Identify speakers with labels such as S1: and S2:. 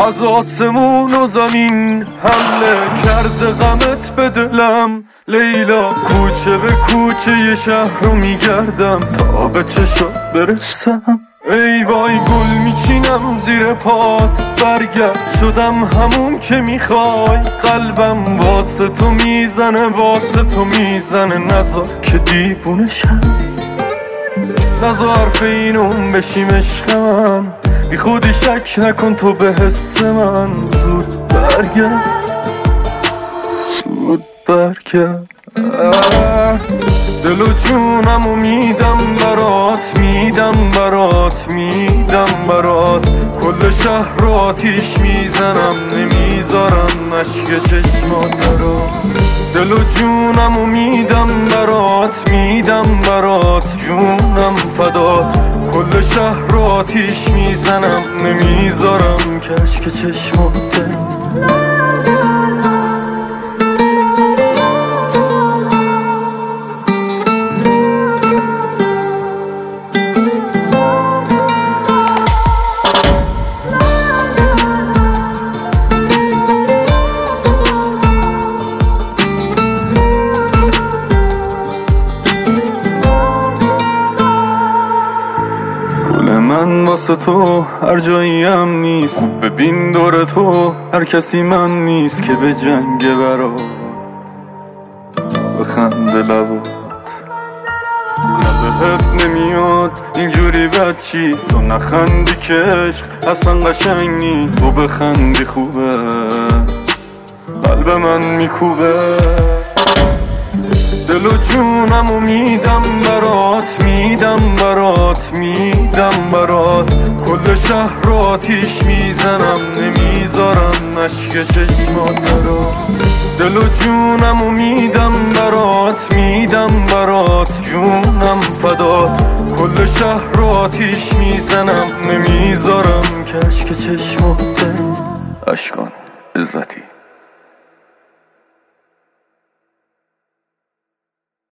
S1: از آسمون و زمین حمله کرده غمت به دلم لیلا. کوچه به کوچه ی شهر رو میگردم تا به چشات برسم. ای وای گل میچینم زیر پات، برگرد شدم همون که میخوای. قلبم واسه تو میزنه واسه تو میزنه، نذار که دیوونه شم، نذار حرف اینم بشیم عشق من. بی خودی شک نکن تو به حس من. زود برگرد زود برگرد. دل و جونمو میدم برات، میدم برات، میدم برات. کل شهر رو آتیش میزنم، نمیذارم اشک چشمات برات. دل و جونمو میدم برات، میدم برات، جونم فدات. کل شهر رو آتیش میزنم، نمیذارم که اشک چشمات برات. من واسه تو هر جاییم نیست، خوب ببین دور تو هر کسی من نیست که به جنگ برات بخنده لبات. بهت نمیاد اینجوری بچی، تو نخندی که عشق اصلا قشنگ نی. تو بخندی خوبه قلب من میکوبه. دل و جونمو میدم برات، میدم برات، میدم برات. کل شهر رو آتیش میزنم، نمیذارم اشک چشمات برات. دل و جونمو میدم برات، میدم برات، جونم فدات. کل شهر رو آتیش میزنم، نمیذارم که اشک چشمات برات. اشکان عزتی.